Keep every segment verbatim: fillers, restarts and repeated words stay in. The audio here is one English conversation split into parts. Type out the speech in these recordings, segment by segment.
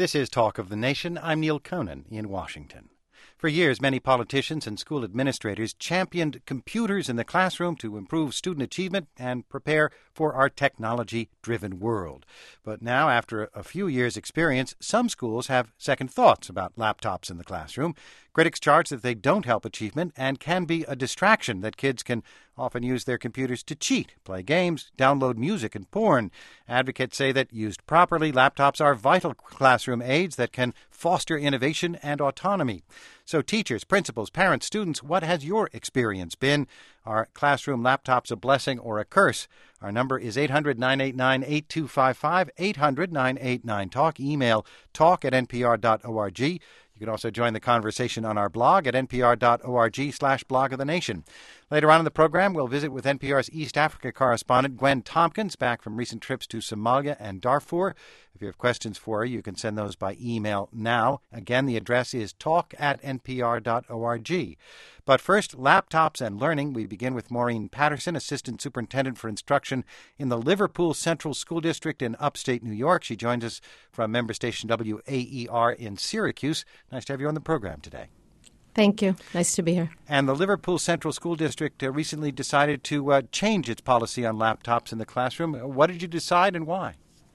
This is Talk of the Nation. I'm Neil Conan in Washington. For years, many politicians and school administrators championed computers in the classroom to improve student achievement and prepare for our technology-driven world. But now, after a few years' experience, some schools have second thoughts about laptops in the classroom. Critics charge that they don't help achievement and can be a distraction, that kids can often use their computers to cheat, play games, download music and porn. Advocates say that used properly, laptops are vital classroom aids that can foster innovation and autonomy. So teachers, principals, parents, students, what has your experience been? Are classroom laptops a blessing or a curse? Our number is eight hundred, nine eight nine, eight two five five, eight hundred, nine eight nine, talk. Email talk at npr dot org. You can also join the conversation on our blog at npr.org slash blog of the nation. Later on in the program, we'll visit with N P R's East Africa correspondent Gwen Tompkins, back from recent trips to Somalia and Darfur. If you have questions for her, you can send those by email now. Again, the address is talk at npr dot org. But first, laptops and learning. We begin with Maureen Patterson, Assistant Superintendent for Instruction in the Liverpool Central School District in upstate New York. She joins us from member station W A E R in Syracuse. Nice to have you on the program today. Thank you. Nice to be here. And the Liverpool Central School District uh, recently decided to uh, change its policy on laptops in the classroom. What did you decide and why?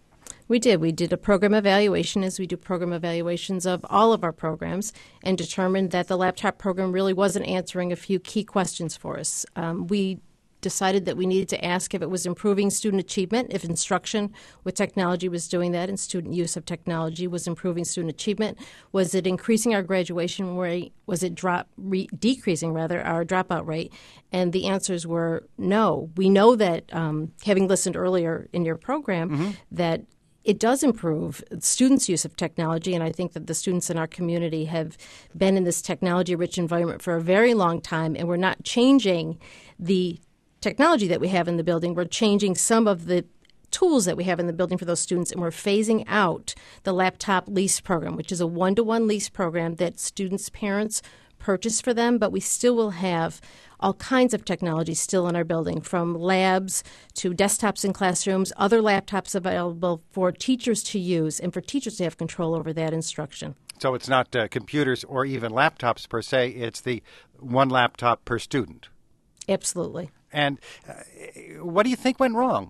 We did. We did a program evaluation, as we do program evaluations of all of our programs, and determined that the laptop program really wasn't answering a few key questions for us. Um, we decided that we needed to ask if it was improving student achievement, if instruction with technology was doing that, and student use of technology was improving student achievement. Was it increasing our graduation rate? Was it drop re- decreasing, rather, our dropout rate? And the answers were no. We know that, um, having listened earlier in your program, mm-hmm. that it does improve students' use of technology, and I think that the students in our community have been in this technology-rich environment for a very long time, and we're not changing the technology that we have in the building. We're changing some of the tools that we have in the building for those students, and we're phasing out the laptop lease program, which is a one-to-one lease program that students' parents purchase for them, but we still will have all kinds of technology still in our building, from labs to desktops in classrooms, other laptops available for teachers to use and for teachers to have control over that instruction. So it's not uh, computers or even laptops per se, it's the one laptop per student. Absolutely. And uh, what do you think went wrong?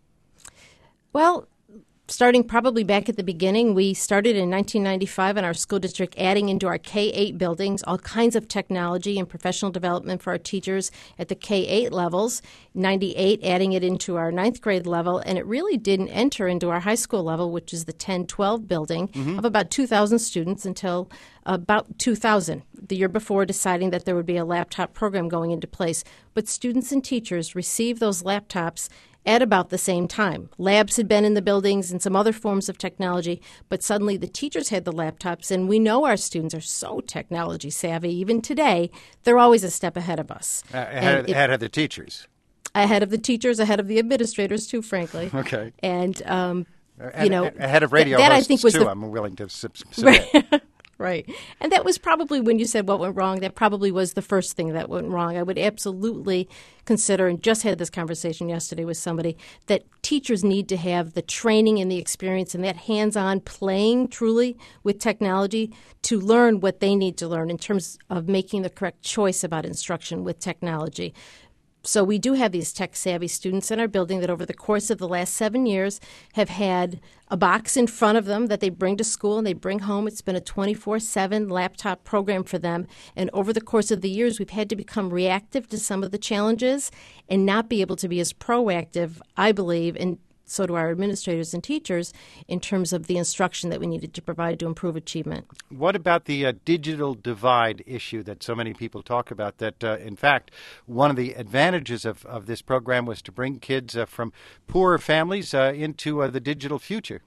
Well, starting probably back at the beginning, we started in nineteen ninety-five in our school district adding into our K eight buildings all kinds of technology and professional development for our teachers at the K eight levels, ninety-eight adding it into our ninth grade level, and it really didn't enter into our high school level, which is the ten twelve building, mm-hmm. of about two thousand students until about two thousand, the year before, deciding that there would be a laptop program going into place. But students and teachers received those laptops at about the same time. Labs had been in the buildings and some other forms of technology, but suddenly the teachers had the laptops, and we know our students are so technology savvy. Even today, they're always a step ahead of us. Uh, ahead, of, it, ahead of the teachers. Ahead of the teachers, ahead of the administrators, too, frankly. Okay. And, um, and, you know. Ahead of radio that, that hosts, I think was too, the, I'm willing to submit. Right. And that was probably, when you said what went wrong, that probably was the first thing that went wrong. I would absolutely consider, and just had this conversation yesterday with somebody, that teachers need to have the training and the experience and that hands-on playing truly with technology to learn what they need to learn in terms of making the correct choice about instruction with technology. So we do have these tech-savvy students in our building that over the course of the last seven years have had a box in front of them that they bring to school and they bring home. It's been a twenty-four seven laptop program for them. And over the course of the years, we've had to become reactive to some of the challenges and not be able to be as proactive, I believe, and so do our administrators and teachers, in terms of the instruction that we needed to provide to improve achievement. What about the uh, digital divide issue that so many people talk about, that, uh, in fact, one of the advantages of, of this program was to bring kids uh, from poorer families uh, into uh, the digital future?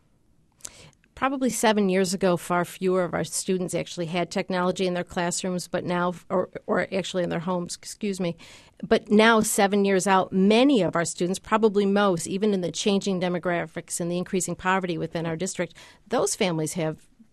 Probably seven years ago, far fewer of our students actually had technology in their classrooms, but now, or, or actually in their homes, excuse me. But now, seven years out, many of our students, probably most, even in the changing demographics and the increasing poverty within our district, those families have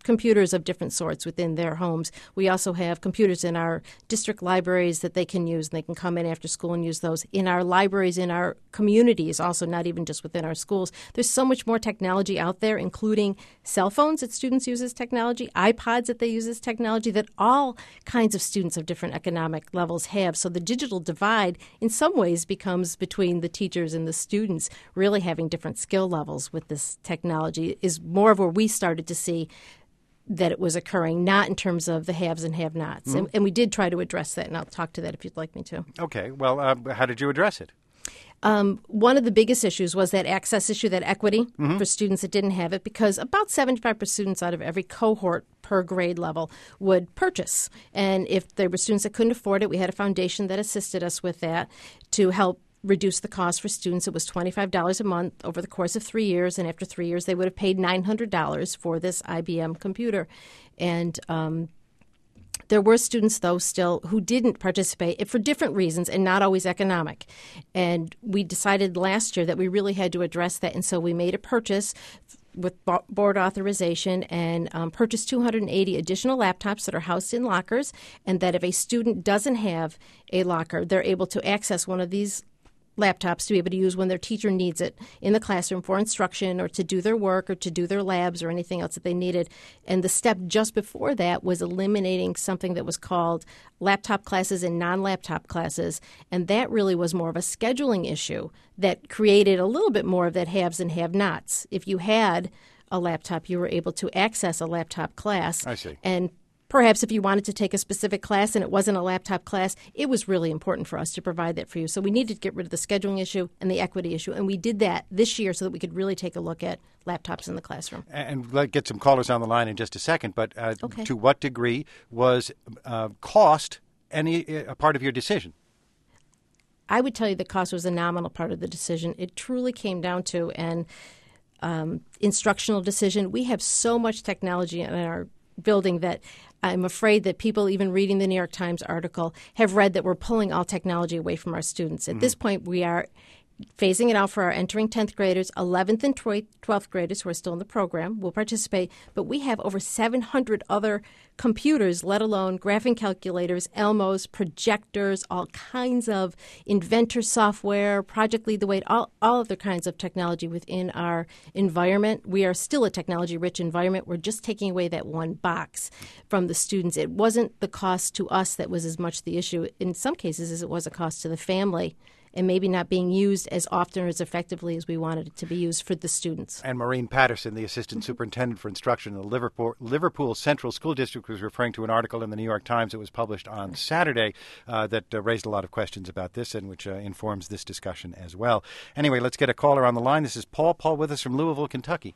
computers of different sorts within their homes. We also have computers in our district libraries that they can use, and they can come in after school and use those. In our libraries, in our communities, also not even just within our schools. There's so much more technology out there, including cell phones that students use as technology, iPods that they use as technology, that all kinds of students of different economic levels have. So the digital divide in some ways becomes between the teachers and the students really having different skill levels with this technology is more of where we started to see that it was occurring, not in terms of the haves and have-nots. Mm-hmm. And, and we did try to address that, and I'll talk to that if you'd like me to. Okay. Well, uh, how did you address it? Um, one of the biggest issues was that access issue, that equity mm-hmm. for students that didn't have it, because about seventy-five percent students out of every cohort per grade level would purchase. And if there were students that couldn't afford it, we had a foundation that assisted us with that to help reduce the cost for students. It was twenty-five dollars a month over the course of three years, and after three years they would have paid nine hundred dollars for this I B M computer. And um, there were students, though, still who didn't participate for different reasons and not always economic. And we decided last year that we really had to address that, and so we made a purchase with board authorization and um, purchased two hundred eighty additional laptops that are housed in lockers, and that if a student doesn't have a locker, they're able to access one of these laptops to be able to use when their teacher needs it in the classroom for instruction or to do their work or to do their labs or anything else that they needed. And the step just before that was eliminating something that was called laptop classes and non-laptop classes. And that really was more of a scheduling issue that created a little bit more of that haves and have-nots. If you had a laptop, you were able to access a laptop class. I see. And perhaps if you wanted to take a specific class and it wasn't a laptop class, it was really important for us to provide that for you. So we needed to get rid of the scheduling issue and the equity issue, and we did that this year so that we could really take a look at laptops in the classroom. And let's get some callers on the line in just a second, but uh, okay. to what degree was uh, cost any a part of your decision? I would tell you the cost was a nominal part of the decision. It truly came down to an um, instructional decision. We have so much technology in our building that I'm afraid that people, even reading the New York Times article, have read that we're pulling all technology away from our students. At mm-hmm. this point, we are phasing it out for our entering tenth graders. eleventh and twelfth graders who are still in the program will participate, but we have over seven hundred other computers, let alone graphing calculators, Elmos, projectors, all kinds of inventor software, Project Lead the Way, all, all other kinds of technology within our environment. We are still a technology-rich environment. We're just taking away that one box from the students. It wasn't the cost to us that was as much the issue in some cases as it was a cost to the family, and maybe not being used as often or as effectively as we wanted it to be used for the students. And Maureen Patterson, the Assistant Superintendent for Instruction in the Liverpool, Liverpool Central School District, was referring to an article in the New York Times that was published on Saturday uh, that uh, raised a lot of questions about this and which uh, informs this discussion as well. Anyway, let's get a caller on the line. This is Paul. Paul with us from Louisville, Kentucky.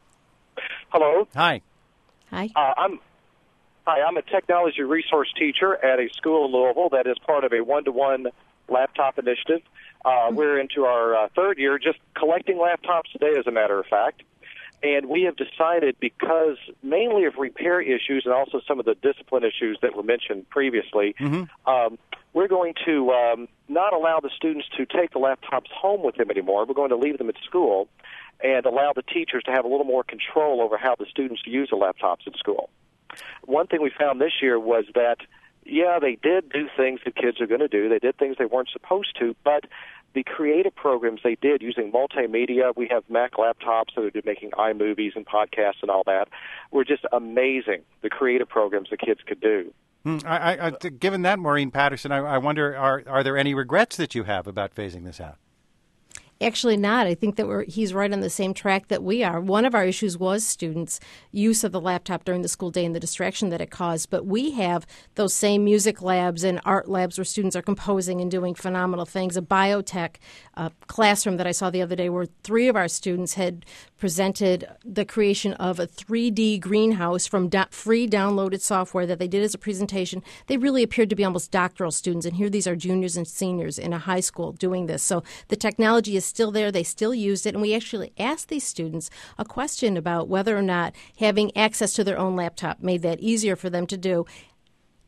Hello. Hi. Hi. Uh, I'm Hi, I'm a technology resource teacher at a school in Louisville that is part of a one-to-one laptop initiative. Uh, we're into our uh, third year, just collecting laptops today, as a matter of fact. And we have decided, because mainly of repair issues and also some of the discipline issues that were mentioned previously, mm-hmm. um, we're going to um, not allow the students to take the laptops home with them anymore. We're going to leave them at school and allow the teachers to have a little more control over how the students use the laptops at school. One thing we found this year was that, yeah, they did do things that kids are going to do. They did things they weren't supposed to, but the creative programs they did using multimedia, we have Mac laptops that are making iMovies and podcasts and all that, were just amazing, the creative programs the kids could do. Hmm. I, I, given that, Maureen Patterson, I, I wonder, are, are there any regrets that you have about phasing this out? Actually not. I think that we're, he's right on the same track that we are. One of our issues was students' use of the laptop during the school day and the distraction that it caused. But we have those same music labs and art labs where students are composing and doing phenomenal things. A biotech uh, classroom that I saw the other day where three of our students had presented the creation of a three D greenhouse from do- free downloaded software that they did as a presentation. They really appeared to be almost doctoral students. And here these are juniors and seniors in a high school doing this. So the technology is still there. They still used it. And we actually asked these students a question about whether or not having access to their own laptop made that easier for them to do.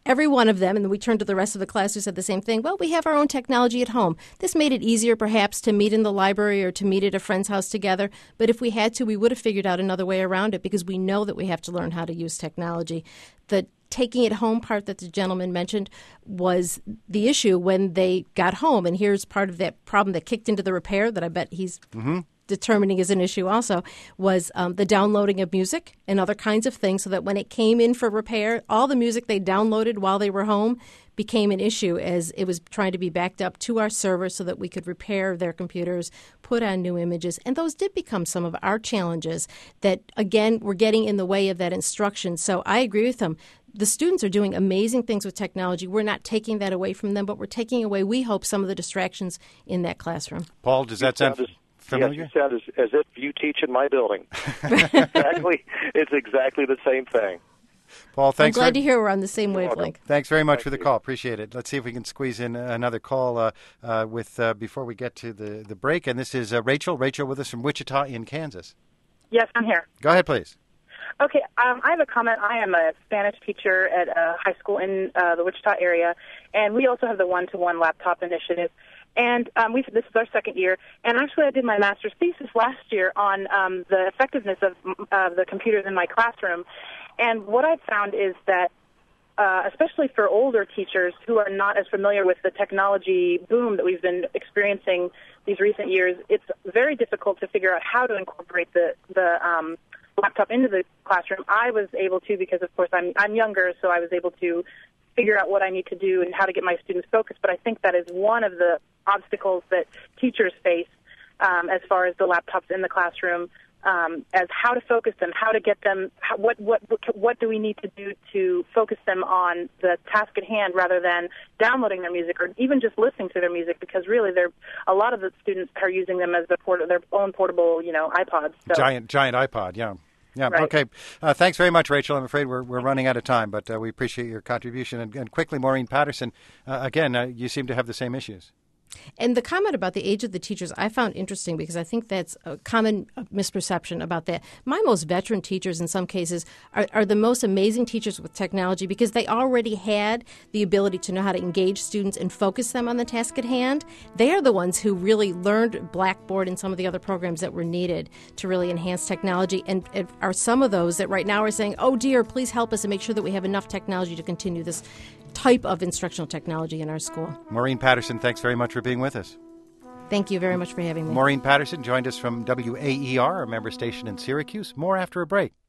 every one of them, and then we turned to the rest of the class who said the same thing, well, we have our own technology at home. This made it easier perhaps to meet in the library or to meet at a friend's house together, but if we had to, we would have figured out another way around it because we know that we have to learn how to use technology. The taking it home part that the gentleman mentioned was the issue when they got home, and here's part of that problem that kicked into the repair that I bet he's mm-hmm. determining is an issue also, was um, the downloading of music and other kinds of things so that when it came in for repair, all the music they downloaded while they were home became an issue as it was trying to be backed up to our server so that we could repair their computers, put on new images. And those did become some of our challenges that, again, were getting in the way of that instruction. So I agree with him. The students are doing amazing things with technology. We're not taking that away from them, but we're taking away, we hope, some of the distractions in that classroom. Paul, does that sound familiar? Yes, you sound as, as if you teach in my building. exactly, It's exactly the same thing. Paul, thanks. I'm glad for, to hear we're on the same wavelength. Thanks very much Thank for the you. call. Appreciate it. Let's see if we can squeeze in another call uh, uh, with uh, before we get to the, the break. And this is uh, Rachel. Rachel with us from Wichita in Kansas. Yes, I'm here. Go ahead, please. Okay, um, I have a comment. I am a Spanish teacher at a high school in uh, the Wichita area, and we also have the one-to-one laptop initiative. And um, we this is our second year. And actually, I did my master's thesis last year on um, the effectiveness of uh, the computers in my classroom. And what I've found is that, uh, especially for older teachers who are not as familiar with the technology boom that we've been experiencing these recent years, it's very difficult to figure out how to incorporate the the um, laptop into the classroom. I was able to because, of course, I'm I'm younger, so I was able to figure out what I need to do and how to get my students focused. But I think that is one of the obstacles that teachers face um, as far as the laptops in the classroom, um, as how to focus them, how to get them, how, what, what what do we need to do to focus them on the task at hand rather than downloading their music or even just listening to their music, because really they're, a lot of the students are using them as their, port, their own portable, you know, iPods. So. Giant, giant iPod, yeah. Yeah. Right. Okay. Uh, thanks very much, Rachel. I'm afraid we're we're running out of time, but uh, we appreciate your contribution. And, and quickly, Maureen Patterson, uh, again, uh, you seem to have the same issues. And the comment about the age of the teachers I found interesting because I think that's a common misperception about that. My most veteran teachers in some cases are, are the most amazing teachers with technology because they already had the ability to know how to engage students and focus them on the task at hand. They are the ones who really learned Blackboard and some of the other programs that were needed to really enhance technology, and, and are some of those that right now are saying, oh dear, please help us and make sure that we have enough technology to continue this type of instructional technology in our school. Maureen Patterson, thanks very much for being with us. Thank you very much for having me. Maureen Patterson joined us from W A E R, a member station in Syracuse. More after a break.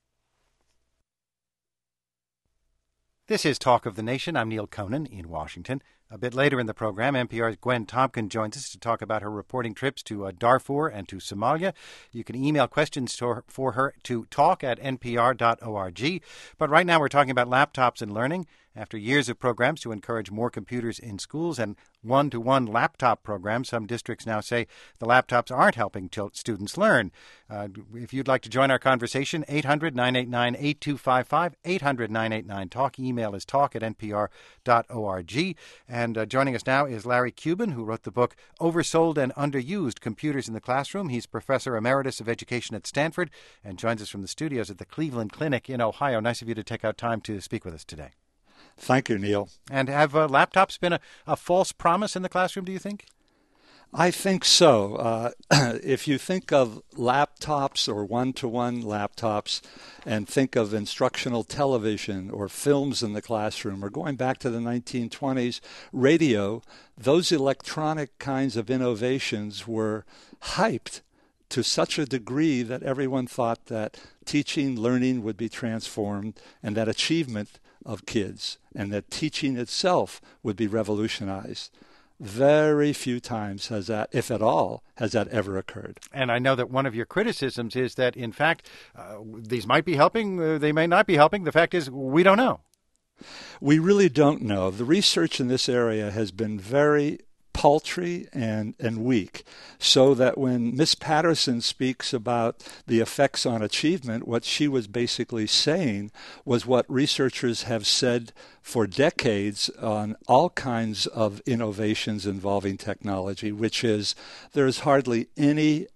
This is Talk of the Nation. I'm Neil Conan in Washington. A bit later in the program, N P R's Gwen Tompkin joins us to talk about her reporting trips to uh, Darfur and to Somalia. You can email questions to her, for her to talk at n p r dot org. But right now we're talking about laptops and learning. After years of programs to encourage more computers in schools and one-to-one laptop programs, some districts now say the laptops aren't helping students learn. Uh, if you'd like to join our conversation, eight hundred, nine eight nine, eight two five five, eight hundred, nine eight nine, talk. Email is talk at n p r dot org. And uh, joining us now is Larry Cuban, who wrote the book Oversold and Underused, Computers in the Classroom. He's Professor Emeritus of Education at Stanford and joins us from the studios at the Cleveland Clinic in Ohio. Nice of you to take out time to speak with us today. Thank you, Neil. And have uh, laptops been a, a false promise in the classroom, do you think? I think so. Uh, if you think of laptops or one-to-one laptops and think of instructional television or films in the classroom, or going back to the nineteen twenties, radio, those electronic kinds of innovations were hyped to such a degree that everyone thought that teaching, learning would be transformed and that achievement of kids and that teaching itself would be revolutionized. Very few times has that, if at all, has that ever occurred. And I know that one of your criticisms is that, in fact, uh, these might be helping, uh, they may not be helping. The fact is, we don't know. We really don't know. The research in this area has been very paltry and, and weak, so that when Miss Patterson speaks about the effects on achievement, what she was basically saying was what researchers have said for decades on all kinds of innovations involving technology, which is there's hardly any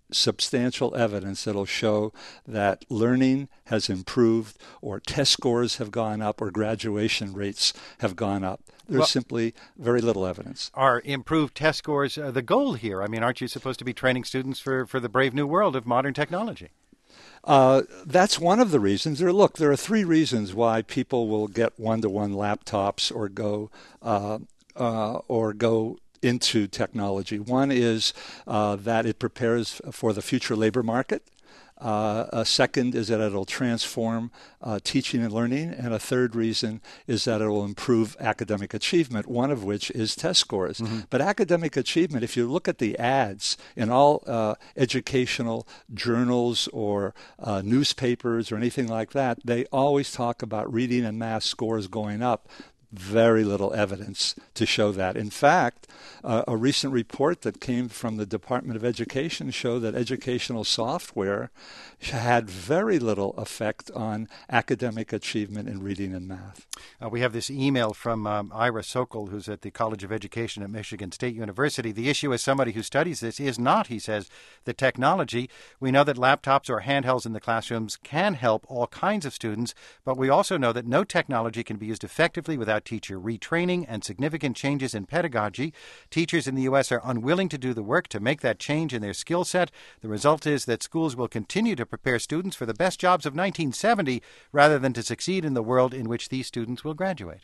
substantial evidence that'll show that learning has improved or test scores have gone up or graduation rates have gone up. There's well, simply very little evidence. Are improved test scores uh, the goal here? I mean, aren't you supposed to be training students for, for the brave new world of modern technology? Uh, that's one of the reasons. There, look, there are three reasons why people will get one-to-one laptops or go uh, uh, or go into technology. One is uh, that it prepares for the future labor market. Uh, a second is that it'll transform uh, teaching and learning. And a third reason is that it will improve academic achievement, one of which is test scores. Mm-hmm. But academic achievement, if you look at the ads in all uh, educational journals or uh, newspapers or anything like that, they always talk about reading and math scores going up. Very little evidence to show that. In fact, uh, a recent report that came from the Department of Education showed that educational software had very little effect on academic achievement in reading and math. Uh, we have this email from um, Ira Sokol, who's at the College of Education at Michigan State University. The issue, as somebody who studies this, is not, he says, the technology. We know that laptops or handhelds in the classrooms can help all kinds of students, but we also know that no technology can be used effectively without teacher retraining and significant changes in pedagogy. Teachers in the U S are unwilling to do the work to make that change in their skill set. The result is that schools will continue to prepare students for the best jobs of nineteen seventy rather than to succeed in the world in which these students will graduate.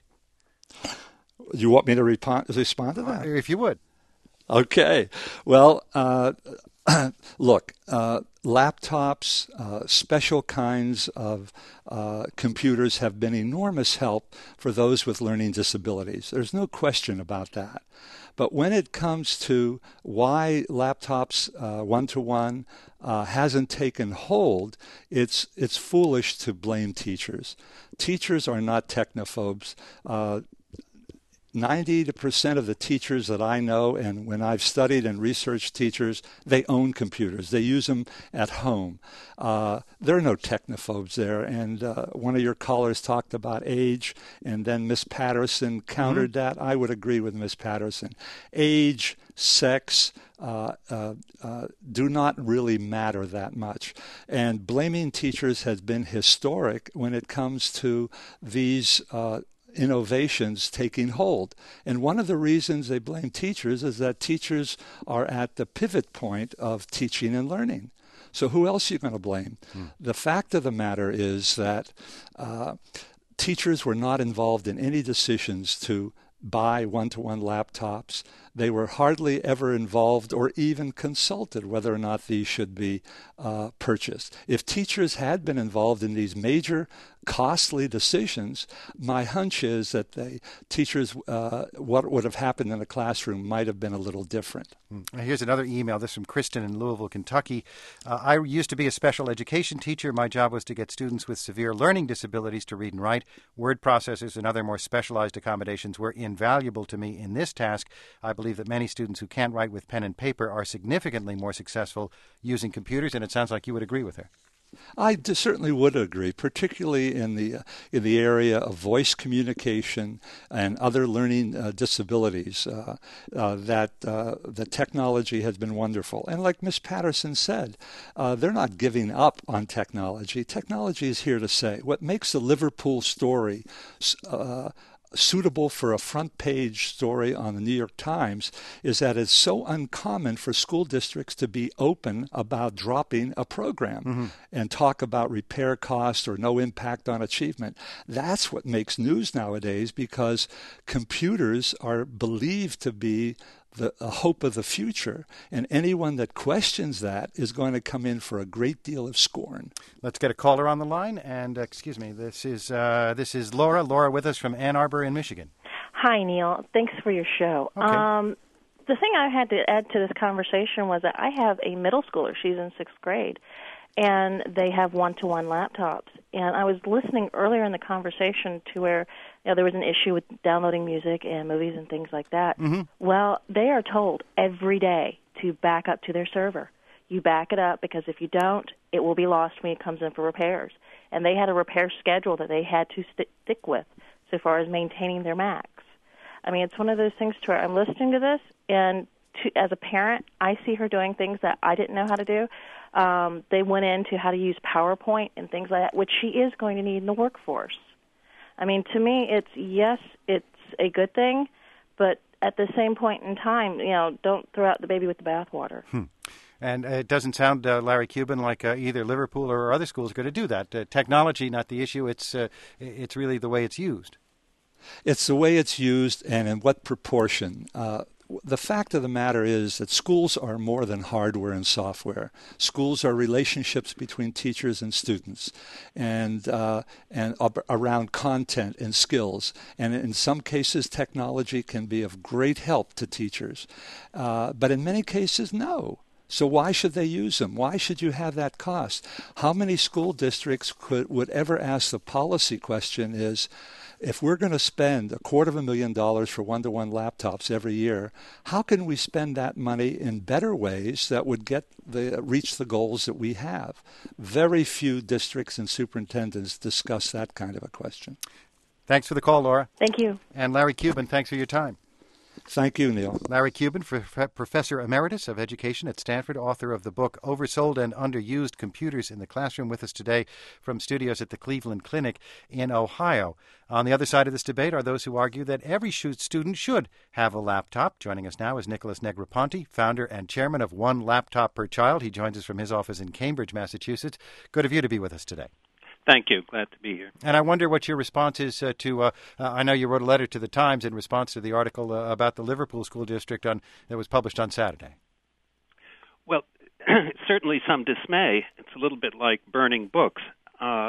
You want me to respond to that? If you would. Okay. Well, uh, look, uh, laptops, uh, special kinds of uh, computers have been enormous help for those with learning disabilities. There's no question about that. But when it comes to why laptops uh, one-to-one uh, hasn't taken hold, it's it's foolish to blame teachers. Teachers are not technophobes. Uh, ninety percent of the teachers that I know, and when I've studied and researched teachers, they own computers. They use them at home. Uh, there are no technophobes there. And uh, one of your callers talked about age, and then Miss Patterson countered mm-hmm. that. I would agree with Miss Patterson. Age, sex, uh, uh, uh, do not really matter that much. And blaming teachers has been historic when it comes to these uh innovations taking hold. And one of the reasons they blame teachers is that teachers are at the pivot point of teaching and learning. So who else are you going to blame? Hmm. The fact of the matter is that uh, teachers were not involved in any decisions to buy one-to-one laptops. They were hardly ever involved or even consulted whether or not these should be uh, purchased. If teachers had been involved in these major costly decisions, my hunch is that the teachers, uh, what would have happened in the classroom might have been a little different. Here's another email. This is from Kristen in Louisville, Kentucky. Uh, I used to be a special education teacher. My job was to get students with severe learning disabilities to read and write. Word processors and other more specialized accommodations were invaluable to me in this task. I believe that many students who can't write with pen and paper are significantly more successful using computers, and it sounds like you would agree with her. I certainly would agree, particularly in the uh, in the area of voice communication and other learning uh, disabilities. Uh, uh, that uh, the technology has been wonderful, and like Miz Patterson said, uh, they're not giving up on technology. Technology is here to stay. What makes the Liverpool story Uh, suitable for a front page story on the New York Times is that it's so uncommon for school districts to be open about dropping a program mm-hmm. and talk about repair costs or no impact on achievement. That's what makes news nowadays, because computers are believed to be the a hope of the future, and anyone that questions that is going to come in for a great deal of scorn. Let's get a caller on the line, and uh, excuse me, this is uh, this is Laura. Laura with us from Ann Arbor in Michigan. Hi, Neil. Thanks for your show. Okay. Um, the thing I had to add to this conversation was that I have a middle schooler. She's in sixth grade, and they have one-to-one laptops. And I was listening earlier in the conversation to where you know, there was an issue with downloading music and movies and things like that. Mm-hmm. Well, they are told every day to back up to their server. You back it up, because if you don't, it will be lost when it comes in for repairs. And they had a repair schedule that they had to st- stick with so far as maintaining their Macs. I mean, it's one of those things to where I'm listening to this, and to, as a parent, I see her doing things that I didn't know how to do. Um, they went into how to use PowerPoint and things like that, which she is going to need in the workforce. I mean, to me, it's, yes, it's a good thing, but at the same point in time, you know, don't throw out the baby with the bathwater. Hmm. And it doesn't sound, uh, Larry Cuban, like uh, either Liverpool or other schools are going to do that. Uh, technology, not the issue. It's uh, it's really the way it's used. It's the way it's used and in what proportion. Uh, the fact of the matter is that schools are more than hardware and software. Schools are relationships between teachers and students, and uh, and ab- around content and skills. And in some cases, technology can be of great help to teachers, uh, but in many cases, no. So why should they use them? Why should you have that cost? How many school districts could would ever ask the policy question is, if we're going to spend a quarter of a million dollars for one-to-one laptops every year, how can we spend that money in better ways that would get the reach the goals that we have? Very few districts and superintendents discuss that kind of a question. Thanks for the call, Laura. Thank you. And Larry Cuban, thanks for your time. Thank you, Neil. Larry Cuban, Professor Emeritus of Education at Stanford, author of the book Oversold and Underused Computers in the Classroom, with us today from studios at the Cleveland Clinic in Ohio. On the other side of this debate are those who argue that every student should have a laptop. Joining us now is Nicholas Negroponte, founder and chairman of One Laptop Per Child. He joins us from his office in Cambridge, Massachusetts. Good of you to be with us today. Thank you. Glad to be here. And I wonder what your response is uh, to, uh, uh, I know you wrote a letter to the Times in response to the article uh, about the Liverpool School District on, that was published on Saturday. Well, certainly some dismay. It's a little bit like burning books. Uh,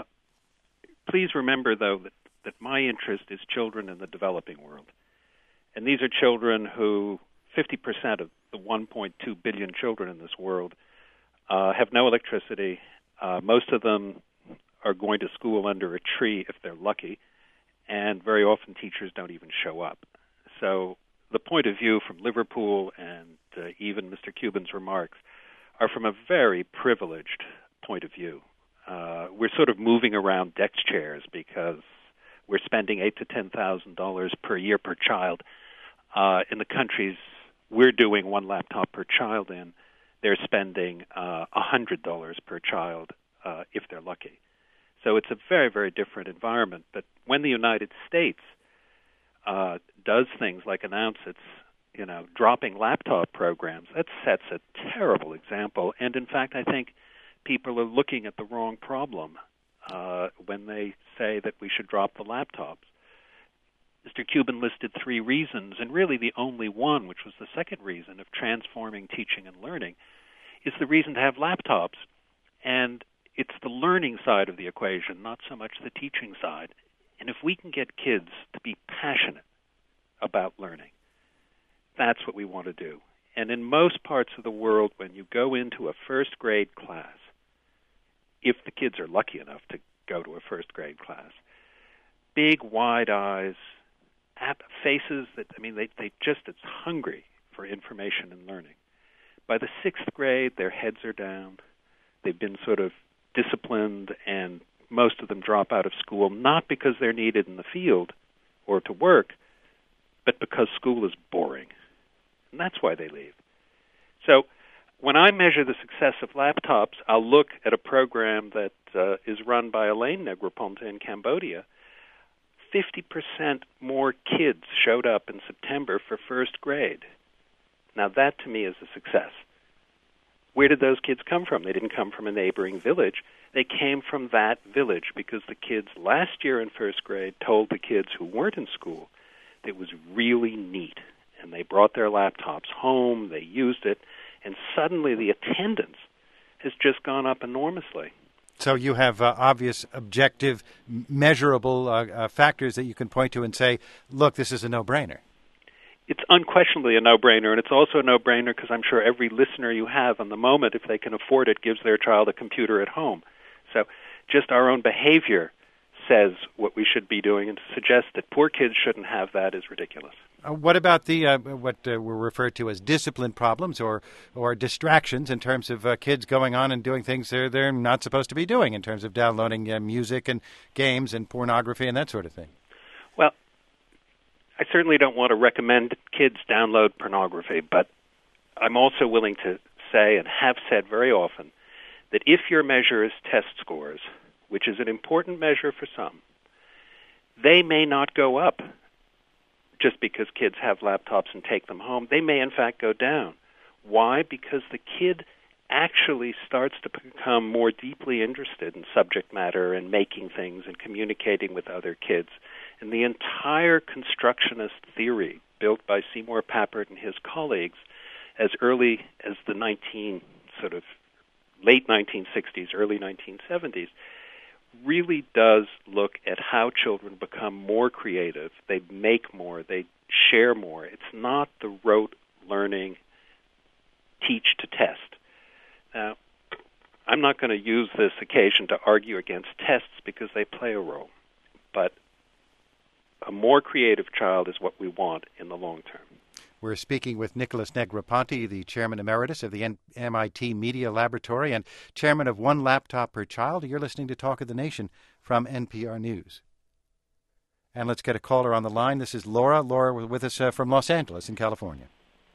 please remember, though, that, that my interest is children in the developing world. And these are children who, fifty percent of the one point two billion children in this world uh, have no electricity. Uh, most of them are going to school under a tree if they're lucky, and very often teachers don't even show up. So the point of view from Liverpool and uh, even Mister Cuban's remarks are from a very privileged point of view. Uh, we're sort of moving around deck chairs because we're spending eight to ten thousand dollars per year per child. Uh, in the countries we're doing one laptop per child in, they're spending uh, a hundred dollars per child uh, if they're lucky. So it's a very, very different environment. But when the United States uh, does things like announce its, you know, dropping laptop programs, that sets a terrible example. And in fact, I think people are looking at the wrong problem uh, when they say that we should drop the laptops. Mister Cuban listed three reasons, and really the only one, which was the second reason of transforming teaching and learning, is the reason to have laptops. And it's the learning side of the equation, not so much the teaching side. And if we can get kids to be passionate about learning, that's what we want to do. And in most parts of the world, when you go into a first grade class, if the kids are lucky enough to go to a first grade class, big, wide eyes, faces that, I mean, they, they just, it's hungry for information and learning. By the sixth grade, their heads are down. They've been sort of disciplined, and most of them drop out of school, not because they're needed in the field or to work, but because school is boring. And that's why they leave. So when I measure the success of laptops, I'll look at a program that uh, is run by Elaine Negroponte in Cambodia. fifty percent more kids showed up in September for first grade. Now that, to me, is a success. Where did those kids come from? They didn't come from a neighboring village. They came from that village because the kids last year in first grade told the kids who weren't in school that it was really neat. And they brought their laptops home, they used it, and suddenly the attendance has just gone up enormously. So you have uh, obvious, objective, measurable uh, uh, factors that you can point to and say, look, this is a no-brainer. It's unquestionably a no-brainer, and it's also a no-brainer because I'm sure every listener you have on the moment, if they can afford it, gives their child a computer at home. So just our own behavior says what we should be doing, and to suggest that poor kids shouldn't have that is ridiculous. Uh, what about the uh, what uh, were referred to as discipline problems or or distractions in terms of uh, kids going on and doing things they're, they're not supposed to be doing in terms of downloading uh, music and games and pornography and that sort of thing? I certainly don't want to recommend kids download pornography, but I'm also willing to say, and have said very often, that if your measure is test scores, which is an important measure for some, they may not go up just because kids have laptops and take them home. They may, in fact, go down. Why? Because the kid actually starts to become more deeply interested in subject matter and making things and communicating with other kids. And the entire constructionist theory built by Seymour Papert and his colleagues as early as the nineteen sort of late nineteen sixties, early nineteen seventies, really does look at how children become more creative. They make more. They share more. It's not the rote learning, teach to test. Now, I'm not going to use this occasion to argue against tests because they play a role. But a more creative child is what we want in the long term. We're speaking with Nicholas Negroponte, the Chairman Emeritus of the M I T Media Laboratory and Chairman of One Laptop Per Child. You're listening to Talk of the Nation from N P R News. And let's get a caller on the line. This is Laura. Laura with us uh, from Los Angeles in California.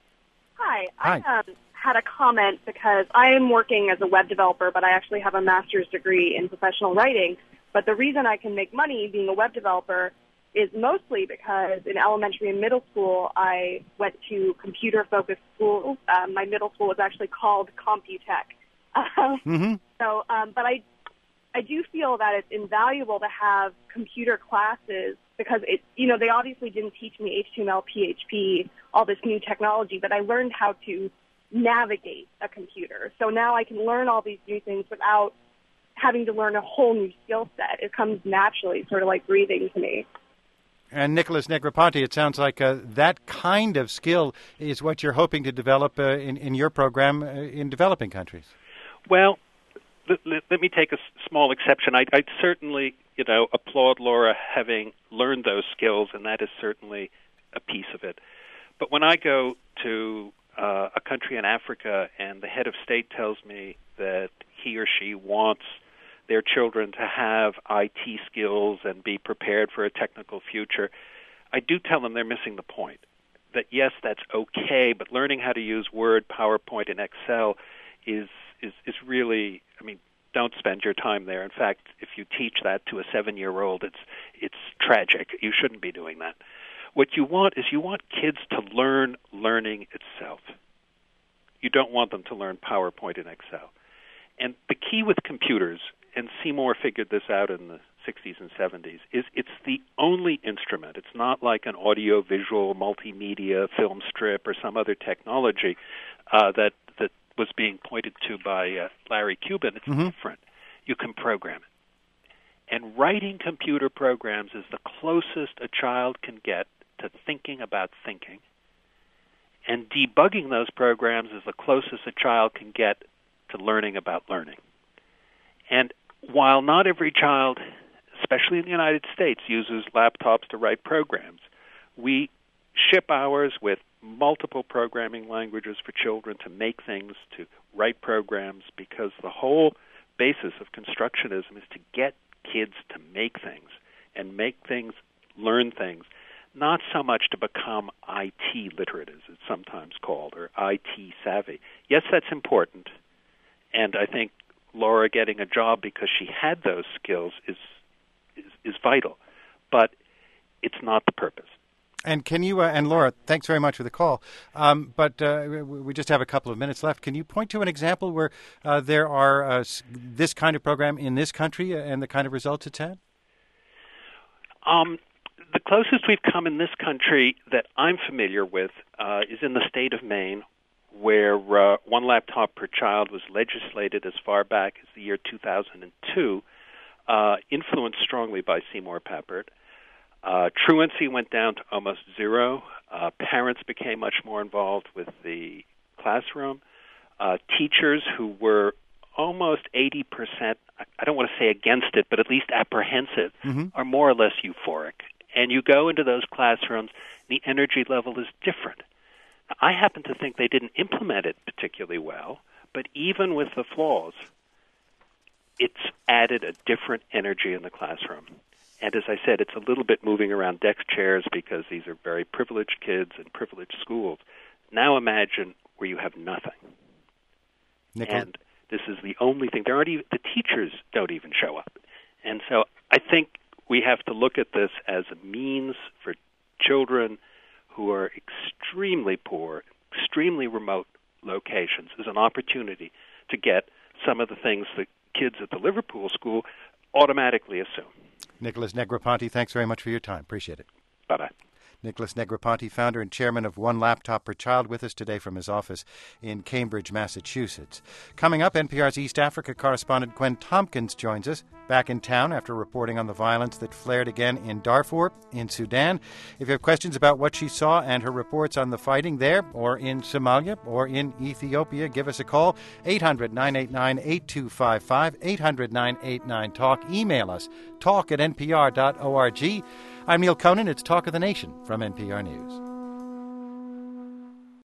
Hi. Hi. I um, had a comment because I am working as a web developer, but I actually have a master's degree in professional writing. But the reason I can make money being a web developer is mostly because in elementary and middle school, I went to computer-focused schools. Um, my middle school was actually called Computech. mm-hmm. So, um, but I, I do feel that it's invaluable to have computer classes because it, you know, they obviously didn't teach me H T M L, P H P, all this new technology, but I learned how to navigate a computer. So now I can learn all these new things without having to learn a whole new skill set. It comes naturally, sort of like breathing to me. And Nicholas Negroponte, it sounds like uh, that kind of skill is what you're hoping to develop uh, in, in your program uh, in developing countries. Well, let, let, let me take a s- small exception. I, I'd certainly, you know, applaud Laura having learned those skills, and that is certainly a piece of it. But when I go to uh, a country in Africa and the head of state tells me that he or she wants their children to have I T skills and be prepared for a technical future, I do tell them they're missing the point. That, yes, that's okay, but learning how to use Word, PowerPoint, and Excel is, is, is really, I mean, don't spend your time there. In fact, if you teach that to a seven-year-old, it's, it's tragic. You shouldn't be doing that. What you want is you want kids to learn learning itself. You don't want them to learn PowerPoint and Excel. And the key with computers, and Seymour figured this out in the sixties and seventies, is it's the only instrument. It's not like an audio-visual, multimedia, film strip, or some other technology uh, that, that was being pointed to by uh, Larry Cuban. It's mm-hmm. different. You can program it. And writing computer programs is the closest a child can get to thinking about thinking. And debugging those programs is the closest a child can get to learning about learning. And while not every child, especially in the United States, uses laptops to write programs, we ship ours with multiple programming languages for children to make things, to write programs, because the whole basis of constructionism is to get kids to make things and make things, learn things, not so much to become I T literate, as it's sometimes called, or I T savvy. Yes, that's important, and I think Laura getting a job because she had those skills is, is is vital, but it's not the purpose. And can you, uh, and Laura, thanks very much for the call, um, but uh, we just have a couple of minutes left. Can you point to an example where uh, there are uh, this kind of program in this country and the kind of results it's had? Um, the closest we've come in this country that I'm familiar with uh, is in the state of Maine, where uh, one laptop per child was legislated as far back as the year two thousand two, uh, influenced strongly by Seymour Papert. Uh, truancy went down to almost zero. Uh, parents became much more involved with the classroom. Uh, teachers who were almost eighty percent, I don't want to say against it, but at least apprehensive, mm-hmm. are more or less euphoric. And you go into those classrooms, the energy level is different. I happen to think they didn't implement it particularly well, but even with the flaws, it's added a different energy in the classroom. And as I said, it's a little bit moving around deck chairs because these are very privileged kids and privileged schools. Now imagine where you have nothing. Nicholas? And this is the only thing. There aren't even, the teachers don't even show up. And so I think we have to look at this as a means for children who are extremely poor, extremely remote locations, as an opportunity to get some of the things that kids at the Liverpool school automatically assume. Nicholas Negroponte, thanks very much for your time. Appreciate it. Bye-bye. Nicholas Negroponte, founder and chairman of One Laptop Per Child, with us today from his office in Cambridge, Massachusetts. Coming up, N P R's East Africa correspondent Gwen Tompkins joins us, back in town after reporting on the violence that flared again in Darfur, in Sudan. If you have questions about what she saw and her reports on the fighting there, or in Somalia, or in Ethiopia, give us a call, eight hundred, nine eight nine, eight two five five, eight hundred, nine eight nine, talk. Email us, talk at n p r dot org. I'm Neil Conan. It's Talk of the Nation from N P R News.